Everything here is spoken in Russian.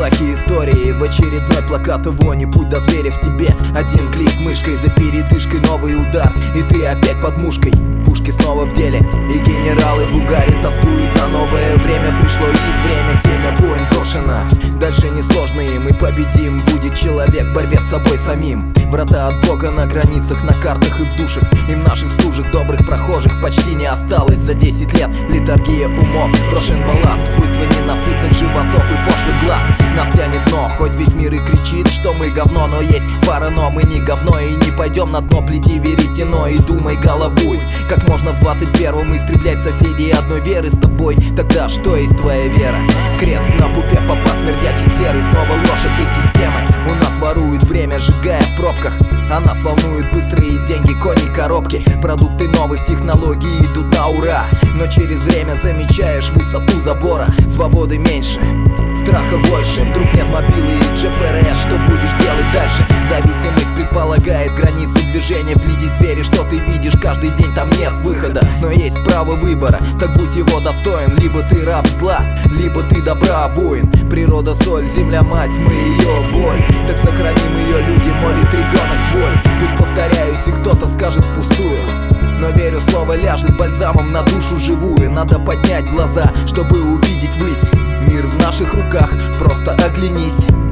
плохие истории, в очередной плакат вони. Путь до зверя в тебе, один клик мышкой, за передышкой новый удар, и ты опять под мушкой. Пушки снова в деле, и генералы в угаре тостуют за новое время. Пришло их время, семя войн брошено. Дальше несложные, мы победим. Будет человек в борьбе с собой самим. Врата от Бога на границах, на картах и в душах. И в наших стужах добрых прохожих почти не осталось. За 10 лет литургия умов, брошен балласт, буйство ненасытных животов и пошлых глаз. Нас тянет дно, хоть весь мир и кричит, что мы говно. Но есть пара но, мы не говно и не пойдем на дно. Плети веретено и думай головой, как можно в 21-м истреблять соседей одной веры с тобой. Тогда что есть твоя вера? Крест на пупе, попа смердячит серый. Снова ложь этой системы. У нас воруют время, сжигая в пробках. А нас волнуют быстрые деньги, кони, коробки. Продукты новых технологий идут на ура. Но через время замечаешь высоту забора. Свободы меньше, страха больше. Вдруг нет мобилы и GPS, что будешь делать дальше? Зависимость предполагает границы движения. Вглядись в двери, что ты видишь каждый день, там нет выхода. Но есть право выбора, так будь его достоин. Либо ты раб зла, либо ты добра воин. Природа соль, земля мать, мы ее боль. Так сохраним ее, люди, молит ребенок твой. Пусть повторяюсь и кто-то скажет впустую, но верю, слово ляжет бальзамом на душу живую. Надо поднять глаза, чтобы увидеть высь. Мир в наших руках, просто оглянись.